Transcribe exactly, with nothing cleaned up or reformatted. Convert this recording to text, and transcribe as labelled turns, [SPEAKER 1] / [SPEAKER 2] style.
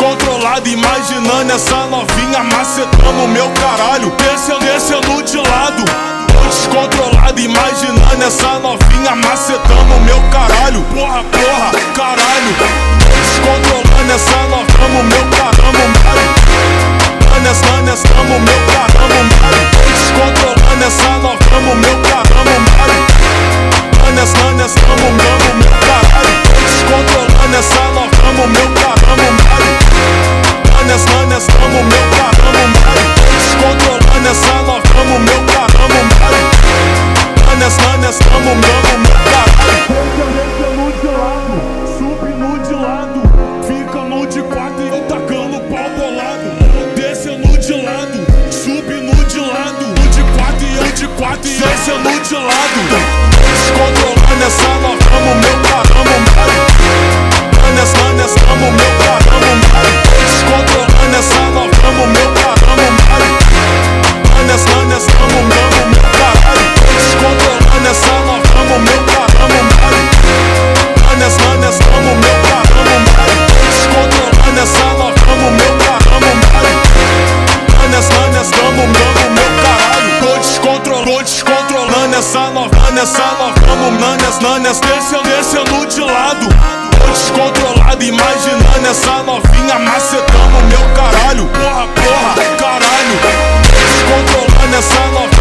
[SPEAKER 1] descontrolado, imaginando essa novinha macetando meu caralho. Descendo, descendo de lado. Tô descontrolado, imaginando essa novinha macetando meu caralho. Porra, porra, caralho. Tô descontrolando essa novinha, meu caralho. Nessa, nessa, tamo meu caralho. Tô descontrolando essa novinha, meu caralho. Nessa, nessa, tamo meu, meu caralho. Tô descontrolando essa novinha, meu caralho. Nessa, nessa, tamo meu caralho. Tô descontrolando essa novinha, meu caralho. Nessa, nessa, tamo meu, meu caralho. Descendo de lado, subindo de lado, fica no de quatro e eu tacando pau bolado. Descendo de lado, subindo de lado, um de quatro e eu de quatro e descendo de lado. Descontrolando essa novinha, meu caralho. Nessa, nessa, tamo meu caralho. Descontrolando essa novinha, meu caralho. Nessa, nessa, tamo meu, meu caralho. Descontrolando essa novinha, meu caralho. Nessa, nessa, tamo meu caralho. Descontrolando essa novinha, meu caralho. Nessa, nessa, tamo meu, meu caralho. Tô descontrolando, tô descontrolando essa novinha, essa novinha, nessa, nessa, descendo, descendo de lado. Tô descontrolado, imaginando essa novinha macetando meu caralho. Porra, porra, caralho. Descontrolando essa novinha.